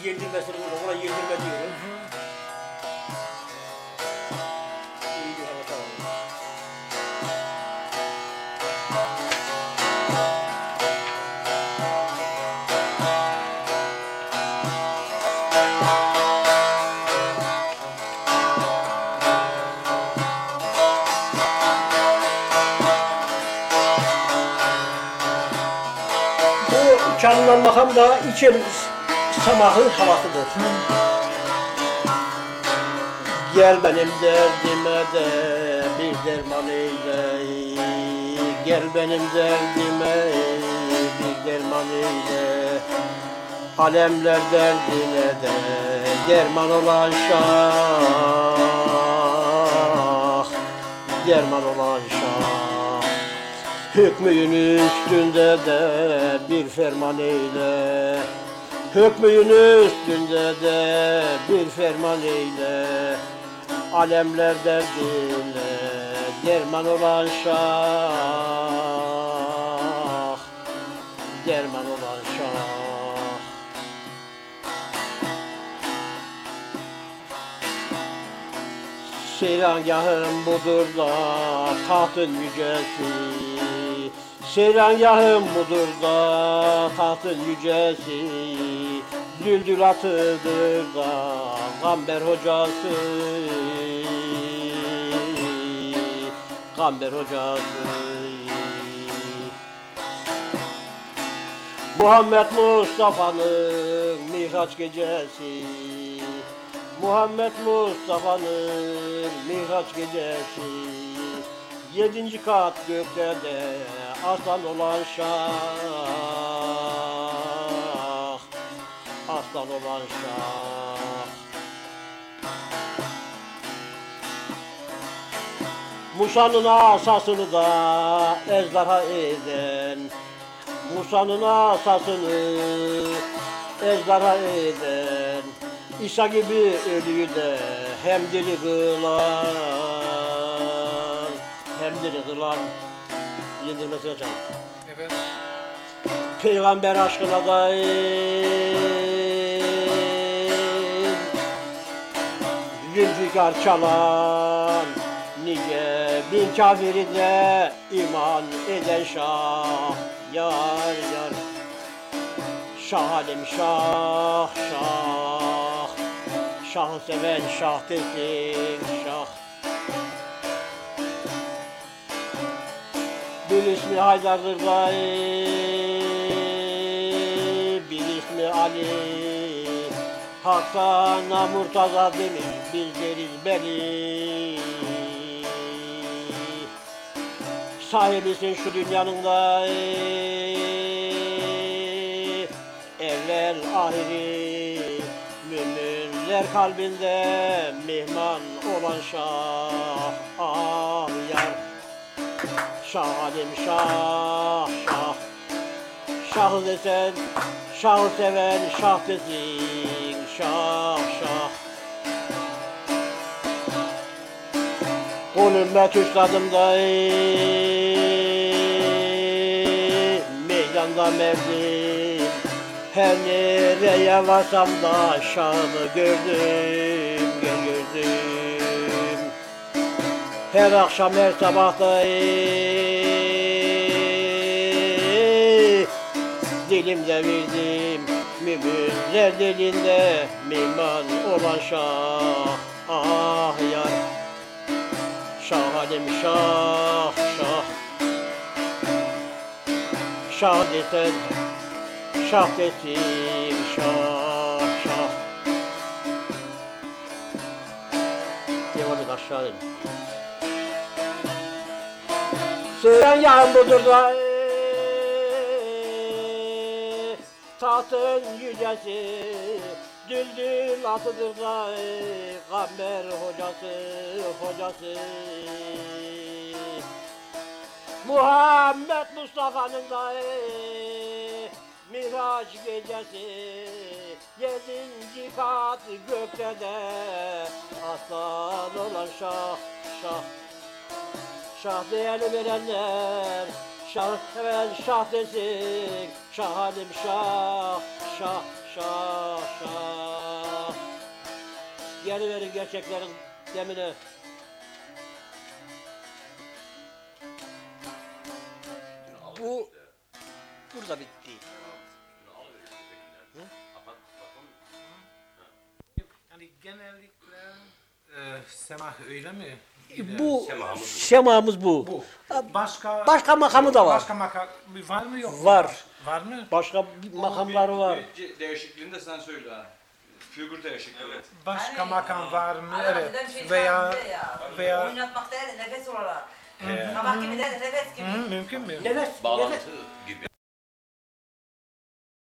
Yendirmesini burada, ona yendirme diyorum. İyi bir hava tamam. Bu çalınan makam da için samahın havasıdır. Gel benim derdime de bir derman eyle. Gel benim derdime bir derman eyle. Alemler derdine de derman olan şah. Derman olan şah. Hükmün üstünde de bir ferman eyle. Hükmün üstünde de bir ferman eyle. Alemler derdine derman olan şah. Derman olan şah. Seyrangahım budur da tahtın yücesi. Seyrangahım budur da tahtın yücesi. Düldül atıdır da Gamber hocası. Gamber hocası. Muhammed Mustafa'nın Miraç gecesi. Muhammed Mustafa'nın Miraç gecesi. 7. kat gökte de aslan olan şah. Aslan olan şah. Musa'nın asasını da ejderha eden. Musa'nın asasını ejderha eden. İsa gibi ölüyü de hem diri kılan. Hem diri kılan. Yendirmesine çalın. Evet. Peygamber aşkına da zülfikar çalan. Nice bin kafirine iman eden şah. Yar yar. Şah alim şah şah. Şahı seven şah desin şah. Bir ismi Haydar'dır da bir ismi Ali. Hakkana Murtaza demiş biz deriz beli. Sahibisin şu dünyanın da evvel ahiri. Müminler kalbinde mihman olan şah. Ah yar. Şah alim şah şah. Şahı desen, şahı seven şah desin şah şah. Kolüme tuşladım da meydanda mevdim. Her nereye varsam da şahını gördüm, gördüm. Her akşam her sabahta dilimde verdim. Müminler dilinde mihman olan şah. Ah yar. Şah alim şah şah. Şah desen şah desin şah şah. Devam et aşağı in. Seyrangahım budur da tahtın yücesi. Düldül atıdır da Gamber hocası hocası. Muhammed Mustafa'nın da Miraç gecesi. 7. kat gökte de aslan olan şah şah. Şah değerli verenler şah seven şah desin. Şah alim şah şah şah şah. geliverin gerçeklerin demine. Bu burada bitti. Yani genellikle semah öyle mi? Bu semamız bu. Bu. Başka makamı da var. Başka makam var mı yok mu? Var. Var mı? Başka makamları var. Bir değişikliğini de sen söyle ha. Figür değişikliği. Evet. Başka makam var mı? Evet. Evet. Veya Oynatmak değil de nefes olarak. Sabah gibi değil de nefes gibi. mümkün mü? Nefes Bağlantı gibi.